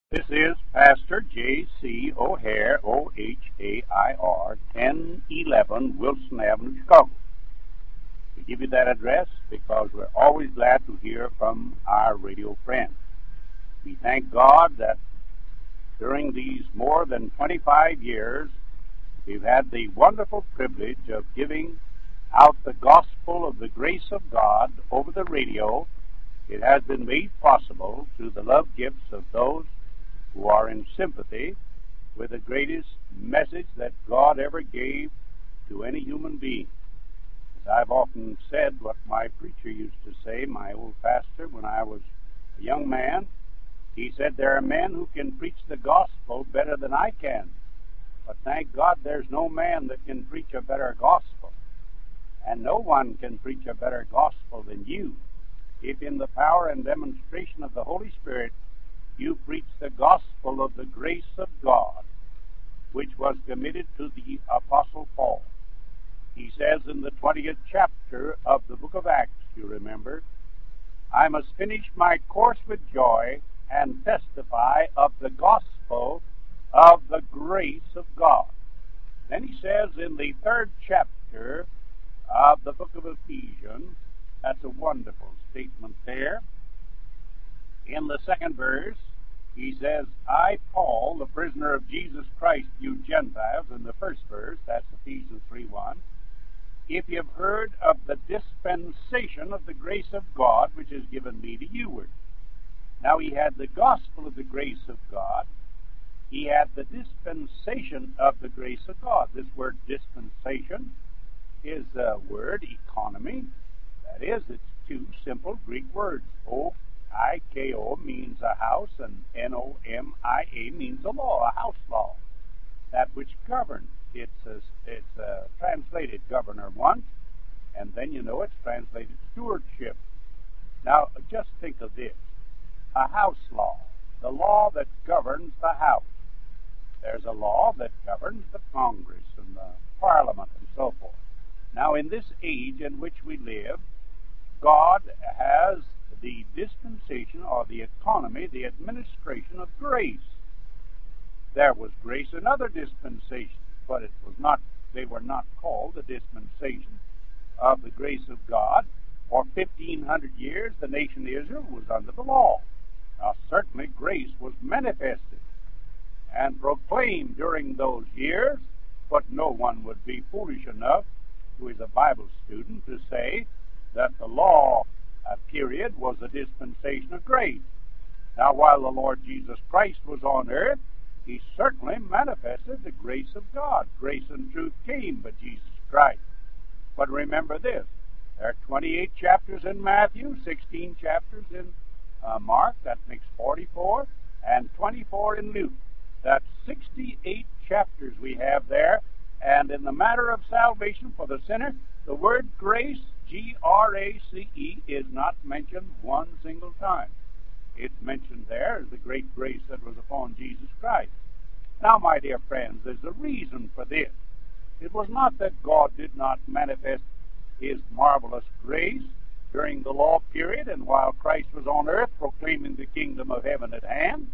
This is Pastor J.C. O'Hare, O-H-A-I-R, 1011 Wilson Avenue, Chicago. We give you that address because we're always glad to hear from our radio friends. We thank God that during these more than 25 years, we've had the wonderful privilege of giving out the gospel of the grace of God over the radio. It has been made possible through the love gifts of those who are in sympathy with the greatest message that God ever gave to any human being. As I've often said, what my preacher used to say, my old pastor, when I was a young man, he said, there are men who can preach the gospel better than I can, but thank God there's no man that can preach a better gospel, and no one can preach a better gospel than you, if in the power and demonstration of the Holy Spirit you preach the gospel of the grace of God, which was committed to the Apostle Paul. He says in the 20th chapter of the book of Acts, you remember, I must finish my course with joy and testify of the gospel of the grace of God. Then he says in the 3rd chapter of the book of Ephesians, that's a wonderful statement there. In the 2nd verse, he says, I, Paul, the prisoner of Jesus Christ, you Gentiles, in the 1st verse, that's Ephesians 3:1, if you have heard of the dispensation of the grace of God, which is given me to youward. Now he had the gospel of the grace of God. He had the dispensation of the grace of God. This word dispensation is the word economy. That is, it's two simple Greek words. O-I-K-O means a house, and N-O-M-I-A means a law, a house law, that which governs. It's translated governor once, and then it's translated stewardship. Now, just think of this. A house law, the law that governs the house. There's a law that governs the Congress and the Parliament and so forth. Now, in this age in which we live, God has the dispensation or the economy, the administration of grace. There was grace in other dispensations, but it was not, they were not called the dispensation of the grace of God. For 1,500 years, the nation of Israel was under the law. Now, certainly grace was manifested and proclaimed during those years, but no one would be foolish enough, who is a Bible student, to say that the law period was a dispensation of grace. Now, while the Lord Jesus Christ was on earth, he certainly manifested the grace of God. Grace and truth came by Jesus Christ. But remember this, there are 28 chapters in Matthew, 16 chapters in Mark, that makes 44, and 24 in Luke. That's 68 chapters we have there. And in the matter of salvation for the sinner, the word grace, G-R-A-C-E, is not mentioned one single time. It's mentioned there as the great grace that was upon Jesus Christ. Now, my dear friends, there's a reason for this. It was not that God did not manifest his marvelous grace during the law period and while Christ was on earth proclaiming the kingdom of heaven at hand.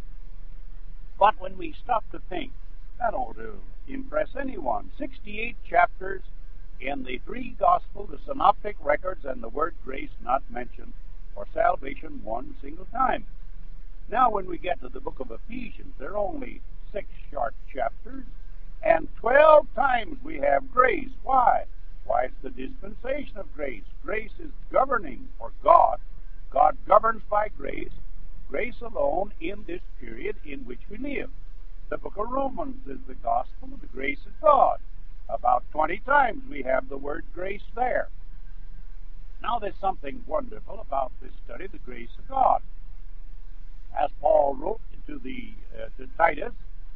But when we stop to think, that ought to impress anyone. 68 chapters in the 3 Gospels, the synoptic records, and the word grace not mentioned for salvation one single time. Now, when we get to the book of Ephesians, there are only 6 short chapters, and 12 times we have grace. Why? Why, it's the dispensation of grace. Grace is governing for God. God governs by grace. Grace alone in this period in which we live. The book of Romans is the gospel of the grace of God. About 20 times we have the word grace there. Now, there's something wonderful about this study, the grace of God. As Paul wrote to Titus,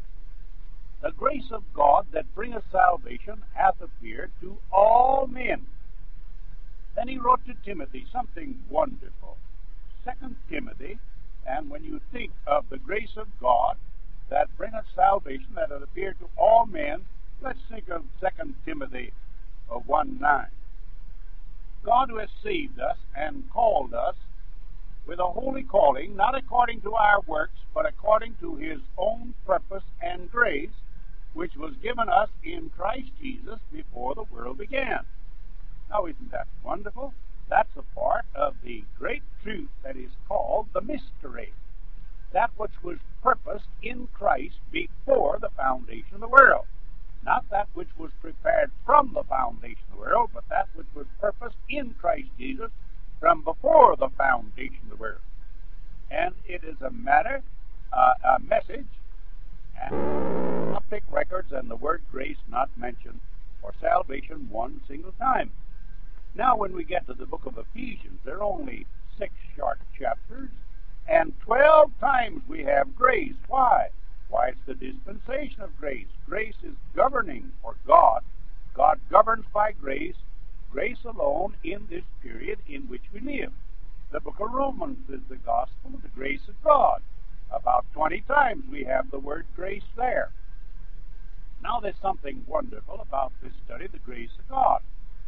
the grace of God that bringeth salvation hath appeared to all men. Then he wrote to Timothy something wonderful. 2 Timothy, and when you think of the grace of God that bringeth salvation that hath appeared to all men, let's think of 2 Timothy 1:9. God who has saved us and called us with a holy calling, not according to our works, but according to his own purpose and grace, which was given us in Christ Jesus before the world began. Now, isn't that wonderful? That's a part of the great truth that is called the mystery. That which was purposed in Christ before the foundation of the world. Not that which was prepared from the foundation of the world, but that which was purposed in Christ Jesus from before the foundation of the world. And it is a matter, a message, and Synoptic records and the word grace not mentioned for salvation one single time. Now, when we get to the book of Ephesians, there are only 6 short chapters, and 12 times we have grace. Why? Why, it's the dispensation of grace. Grace is governing for God. God governs by grace, grace alone in this period in which we live. The book of Romans is the gospel of the grace of God. About 20 times we have the word grace there. Now, there's something wonderful about this study, the grace of God.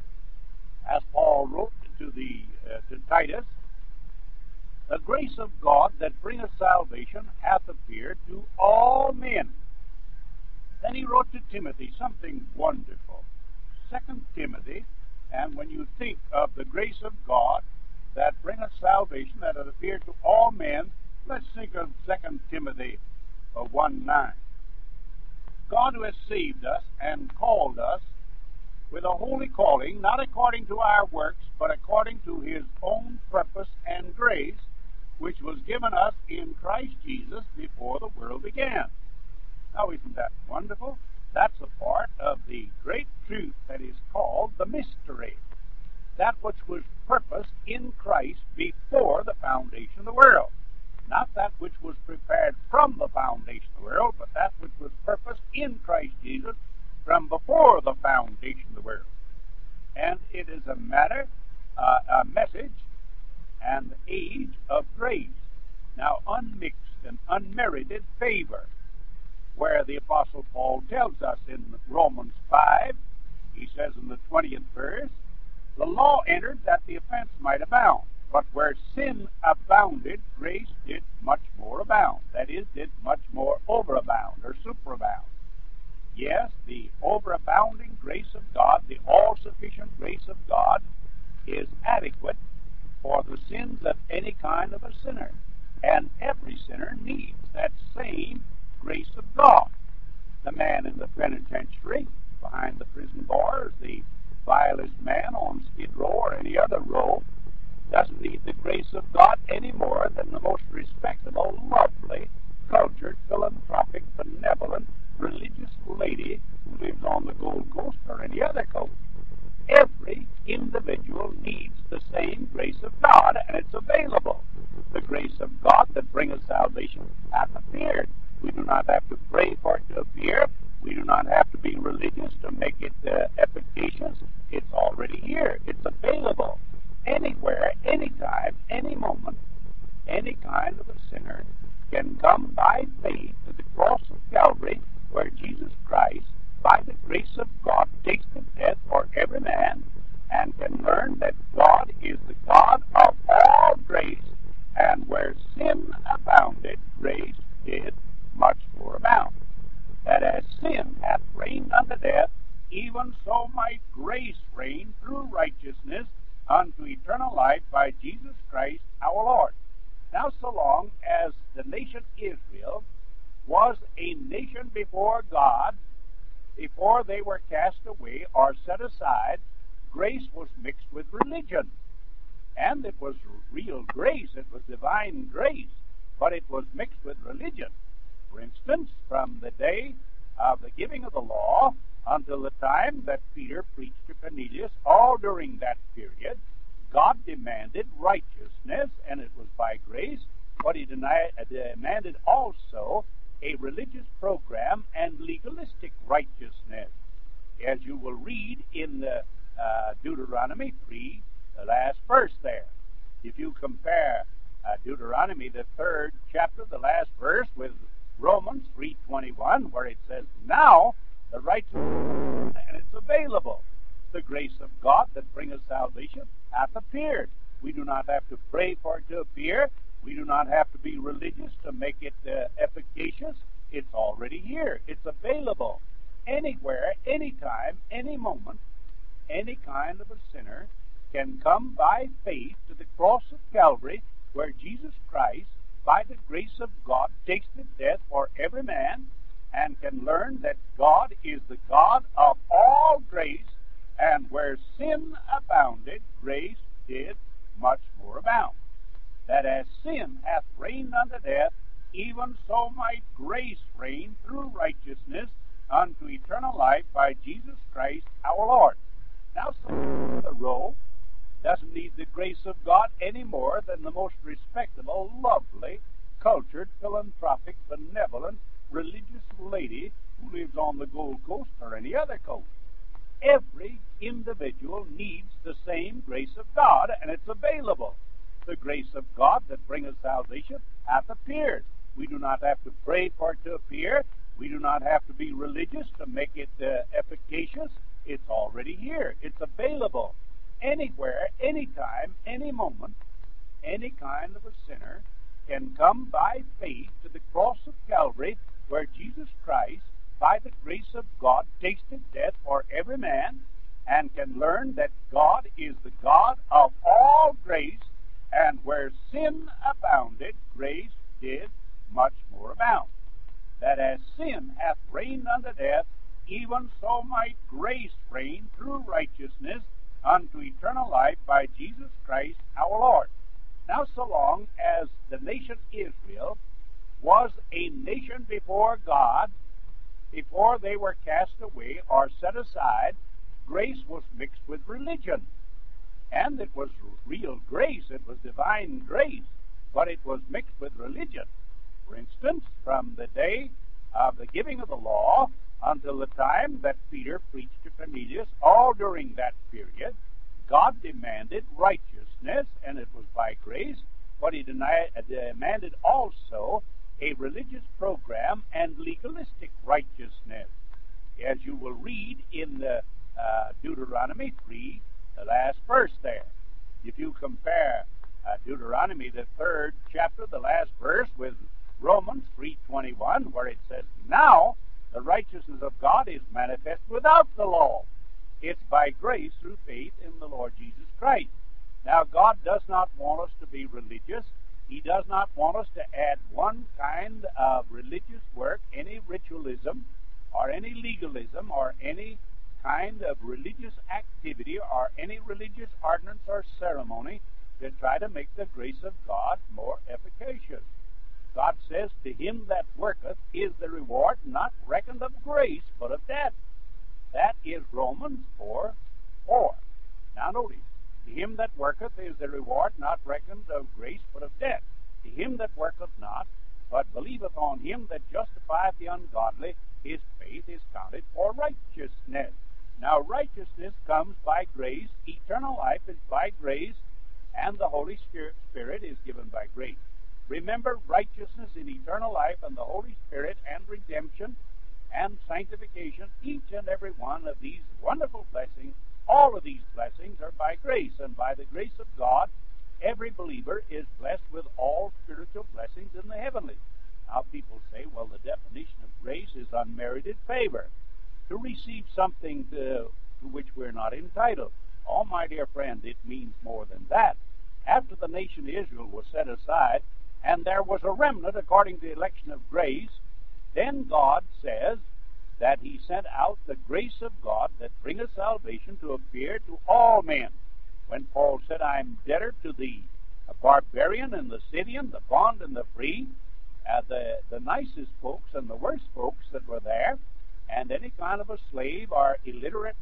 As Paul wrote to Titus, the grace of God that bringeth salvation hath appeared to all men. Then he wrote to Timothy something wonderful. 2 Timothy, and when you think of the grace of God that bringeth salvation that hath appeared to all men, let's think of 2 Timothy 1:9. God who has saved us and called us with a holy calling, not according to our works, but according to his own purpose and grace, which was given us in Christ Jesus before the world began. Now, isn't that wonderful? That's a part of the great truth that is called the mystery. That which was purposed in Christ before the foundation of the world. Not that which was prepared from the foundation of the world, but that which was purposed in Christ Jesus from before the foundation of the world. And it is a matter, a message, and the age of grace. Now, unmixed and unmerited favor, where the Apostle Paul tells us in Romans 5, he says in the 20th verse, the law entered that the offense might abound, but where sin abounded, grace did much more abound. That is, did much more overabound or superabound. Yes, the overabounding grace of God, the all-sufficient grace of God, is adequate for the sins of any kind of a sinner. And every sinner needs that same grace of God. The man in the penitentiary, behind the prison bars, the vilest man on Skid Row or any other row, doesn't need the grace of God any more than the most respectable, lovely, cultured, philanthropic, benevolent, religious lady who lives on the Gold Coast or any other coast. Every individual needs the same grace of God, and it's available. The grace of God that bringeth salvation hath appeared. We do not have to pray for it to appear. We do not have to be religious to make it efficacious. It's already here. It's available. Anywhere, anytime, any moment, any kind of a sinner can come by faith to the cross of Calvary, where Jesus Christ, by the grace of God, tasted death for every man, and can learn that God is the God of all grace, and where sin abounded, grace did much more abound. That as sin hath reigned unto death, even so might grace reign through righteousness unto eternal life by Jesus Christ our Lord. Now, so long as the nation Israel was a nation before God, before they were cast away or set aside, grace was mixed with religion. And it was real grace, it was divine grace, but it was mixed with religion. For instance, from the day of the giving of the law until the time that Peter preached to Cornelius, all during that period, God demanded righteousness, and it was by grace, but he demanded also a religious program and legalistic righteousness, as you will read in Deuteronomy 3, the last verse there. If you compare Deuteronomy, the 3rd chapter, the last verse, with Romans 3:21, where it says, now the righteousness, and it's available. The grace of God that bringeth salvation hath appeared. We do not have to pray for it to appear. here. It's available anywhere, anytime, any moment. Any kind of a sinner can come by faith to the cross of Calvary, where Jesus Christ, by the grace of God, tasted death for every man, and can learn that God is the God of all grace, and where sin abounded, grace did much more abound. That as sin hath reigned unto death, even so might grace reign through righteousness unto eternal life by Jesus Christ our Lord. Now, someone the row doesn't need the grace of God any more than the most respectable, lovely, cultured, philanthropic, benevolent, religious lady who lives on the Gold Coast or any other coast. Every individual needs the same grace of God, and it's available. The grace of God that bringeth salvation hath appeared. We do not have to pray for it to appear. We do not have to be religious to make it efficacious. It's already here. It's available anywhere, anytime, any moment. Any kind of a sinner can come by faith to the cross of Calvary, where Jesus Christ, by the grace of God, tasted death for every man, and can learn that God is the God of all grace, and where sin abounded, grace did much more abound. That as sin hath reigned unto death, even so might grace reign through righteousness unto eternal life by Jesus Christ our Lord. Now, so long as the nation Israel was a nation before God, before they were cast away or set aside, grace was mixed with religion. And it was real grace, it was divine grace, but it was mixed with religion. For instance, from the day of the giving of the law until the time that Peter preached to Cornelius, all during that period, God demanded righteousness, and it was by grace, but he demanded also a religious program and legalistic righteousness. As you will read in Deuteronomy 3, the last verse there. If you compare Deuteronomy, the 3rd chapter, the last verse, with Romans 3:21, where it says, now the righteousness of God is manifest without the law. It's by grace through faith in the Lord Jesus Christ. Now, God does not want us to be religious. He does not want us to add one kind of religious work, any ritualism, or any legalism, or any kind of religious activity, or any religious ordinance or ceremony to try to make the grace of God more efficacious. God says, to him that worketh is the reward not reckoned of grace, but of debt. That is Romans 4:4. Now notice, to him that worketh is the reward not reckoned of grace, but of debt. To him that worketh not, but believeth on him that justifieth the ungodly, his faith is counted for righteousness. Now righteousness comes by grace, eternal life is by grace, and the Holy Spirit is given by grace. Remember, righteousness and eternal life and the Holy Spirit and redemption and sanctification, each and every one of these wonderful blessings, all of these blessings are by grace. And by the grace of God, every believer is blessed with all spiritual blessings in the heavenlies. Now people say, well, the definition of grace is unmerited favor, to receive something to which we're not entitled. Oh, my dear friend, it means more than that. After the nation Israel was set aside, and there was a remnant according to the election of grace, then God says that he sent out the grace of God that bringeth salvation to appear to all men. When Paul said, I'm debtor to the barbarian and the Scythian, the bond and the free, the nicest folks and the worst folks that were there, and any kind of a slave or illiterate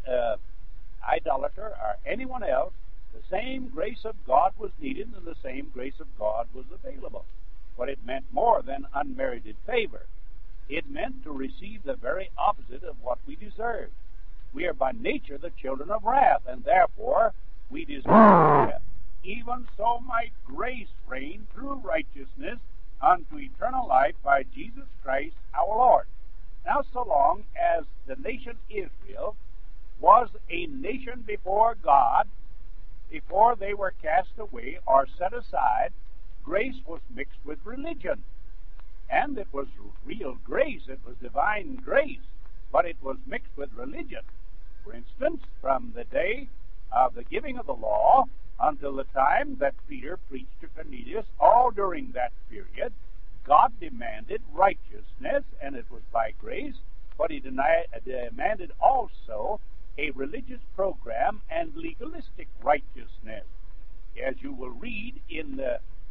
idolater or anyone else, the same grace of God was needed and the same grace of God was available. But it meant more than unmerited favor. It meant to receive the very opposite of what we deserve. We are by nature the children of wrath, and therefore we deserve death. Even so might grace reign through righteousness unto eternal life by Jesus Christ our Lord. Now, so long as the nation Israel was a nation before God, before they were cast away or set aside, grace was mixed with religion. And it was real grace, it was divine grace, but it was mixed with religion. For instance, from the day of the giving of the law until the time that Peter preached to Cornelius, all during that period, God demanded righteousness, and it was by grace, but he demanded also a religious program and legalistic righteousness. As you will read in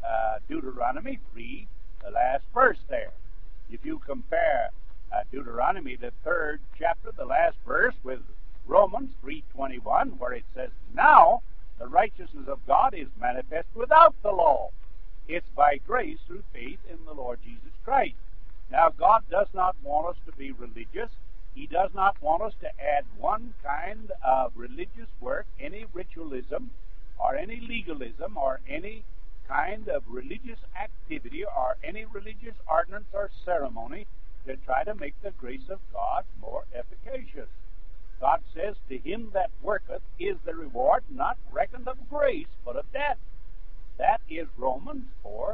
Deuteronomy 3, the last verse there. If you compare Deuteronomy, the 3rd chapter, the last verse, with Romans 3:21, where it says, "Now the righteousness of God is manifest without the law. It's by grace through faith in the Lord Jesus Christ." Now, God does not want us to be religious. He does not want us to add one kind of religious work, any ritualism, or any legalism, or any kind of religious activity, or any religious ordinance or ceremony to try to make the grace of God more efficacious. God says, "To him that worketh is the reward not reckoned of grace, but of debt." That is Romans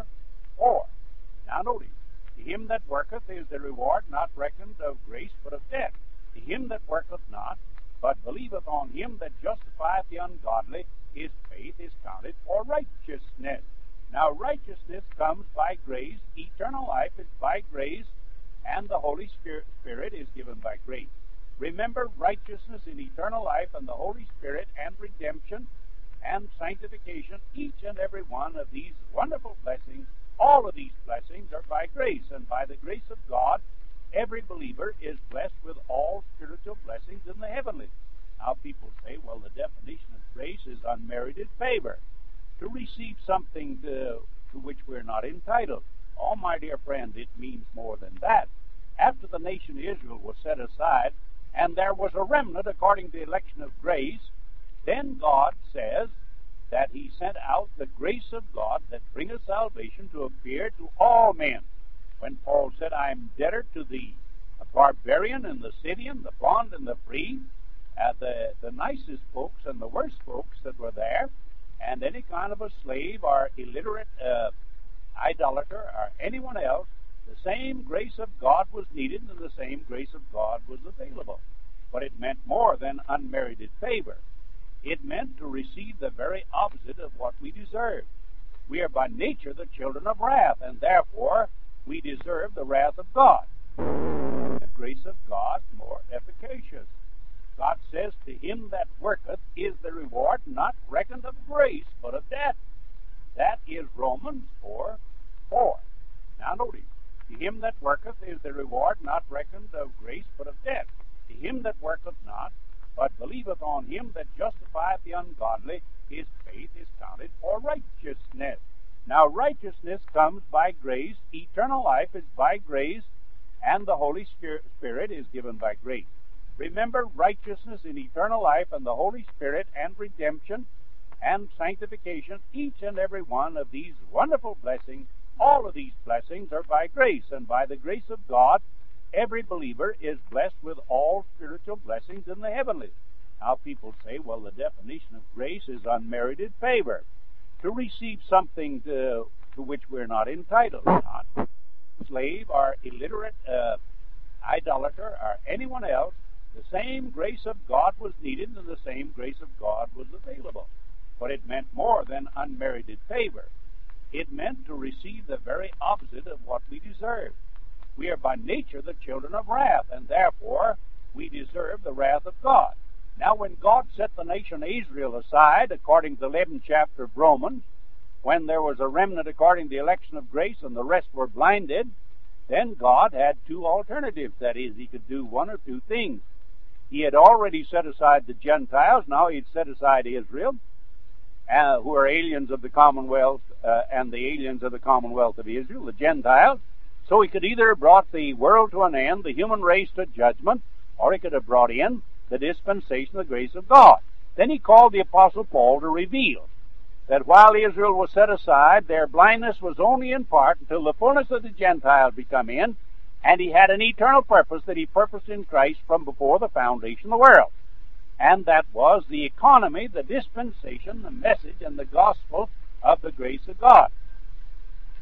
4:4. Now notice, "To him that worketh is the reward not reckoned of grace, but of debt. To him that worketh not, but believeth on him that justifieth the ungodly, his faith is counted for righteousness." Now, righteousness comes by grace, eternal life is by grace, and the Holy Spirit is given by grace. Remember, righteousness and eternal life and the Holy Spirit and redemption and sanctification, each and every one of these wonderful blessings, all of these blessings are by grace, and by the grace of God, every believer is blessed with all spiritual blessings in the heavenlies. Now, people say, well, the definition of grace is unmerited favor, to receive something to which we're not entitled. Oh, my dear friend, it means more than that. After the nation of Israel was set aside, and there was a remnant according to the election of grace, then God says that he sent out the grace of God that bringeth salvation to appear to all men. When Paul said, "I am debtor to thee, the barbarian and the Scythian, the bond and the free," the nicest folks and the worst folks that were there, and any kind of a slave or illiterate idolater or anyone else, the same grace of God was needed and the same grace of God was available. But it meant more than unmerited favor. It meant to receive the very opposite of what we deserve. We are by nature the children of wrath, and therefore we deserve the wrath of God. The grace of God more efficacious. God says, "To him that worketh is the reward not reckoned of grace, but of debt." That is Romans 4:4. Now notice, "To him that worketh is the reward not reckoned of grace, but of debt. To him that worketh not, but believeth on him that justifieth the ungodly, his faith is counted for righteousness." Now, righteousness comes by grace, eternal life is by grace, and the Holy Spirit is given by grace. Remember, righteousness and eternal life and the Holy Spirit and redemption and sanctification, each and every one of these wonderful blessings, all of these blessings are by grace, and by the grace of God, every believer is blessed with all spiritual blessings in the heavenlies. Now, people say, well, the definition of grace is unmerited favor, to receive something to which we're not entitled, not slave or illiterate idolater or anyone else. The same grace of God was needed and the same grace of God was available. But it meant more than unmerited favor. It meant to receive the very opposite of what we deserve. We are by nature the children of wrath, and therefore we deserve the wrath of God. Now, when God set the nation of Israel aside, according to the 11th chapter of Romans, when there was a remnant according to the election of grace and the rest were blinded, then God had two alternatives. That is, he could do one or two things. He had already set aside the Gentiles. Now he'd set aside Israel, who are aliens of the Commonwealth, and the aliens of the Commonwealth of Israel, the Gentiles. So he could either have brought the world to an end, the human race to judgment, or he could have brought in the dispensation of the grace of God. Then he called the Apostle Paul to reveal that while Israel was set aside, their blindness was only in part until the fullness of the Gentiles become in, and he had an eternal purpose that he purposed in Christ from before the foundation of the world. And that was the economy, the dispensation, the message, and the gospel of the grace of God.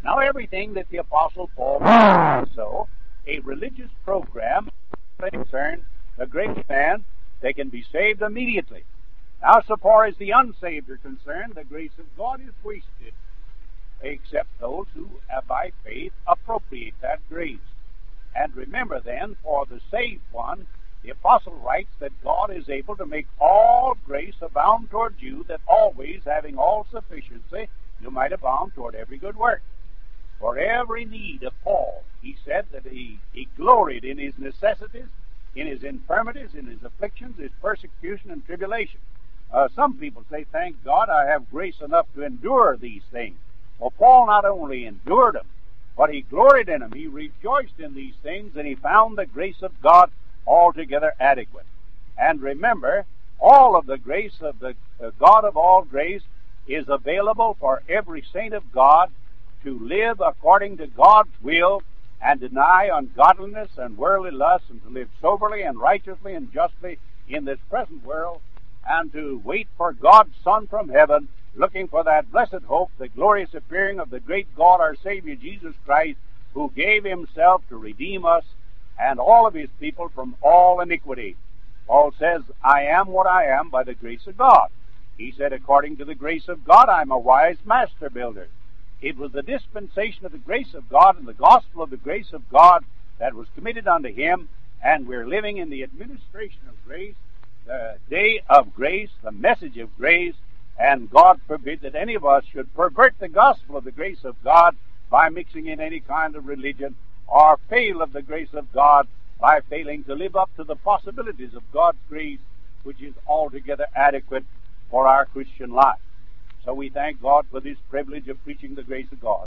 Now, everything that the Apostle Paul said, so a religious program concerns the great man, they can be saved immediately. Now, so far as the unsaved are concerned, the grace of God is wasted, except those who, by faith, appropriate that grace. And remember then, for the saved one, the apostle writes that God is able to make all grace abound toward you, that always, having all sufficiency, you might abound toward every good work. For every need of Paul, he said that he gloried in his necessities, in his infirmities, in his afflictions, his persecution and tribulation. Some people say, thank God I have grace enough to endure these things. Well, Paul not only endured them, but he gloried in them. He rejoiced in these things, and he found the grace of God altogether adequate. And remember, all of the grace of the God of all grace is available for every saint of God to live according to God's will and deny ungodliness and worldly lust, and to live soberly and righteously and justly in this present world, and to wait for God's Son from heaven, looking for that blessed hope, the glorious appearing of the great God, our Savior Jesus Christ, who gave himself to redeem us and all of his people from all iniquity. Paul says, I am what I am by the grace of God. He said, according to the grace of God, I'm a wise master builder. It was the dispensation of the grace of God and the gospel of the grace of God that was committed unto him, and we're living in the administration of grace, the day of grace, the message of grace, and God forbid that any of us should pervert the gospel of the grace of God by mixing in any kind of religion, or fail of the grace of God by failing to live up to the possibilities of God's grace, which is altogether adequate for our Christian life. So we thank God for this privilege of preaching the grace of God.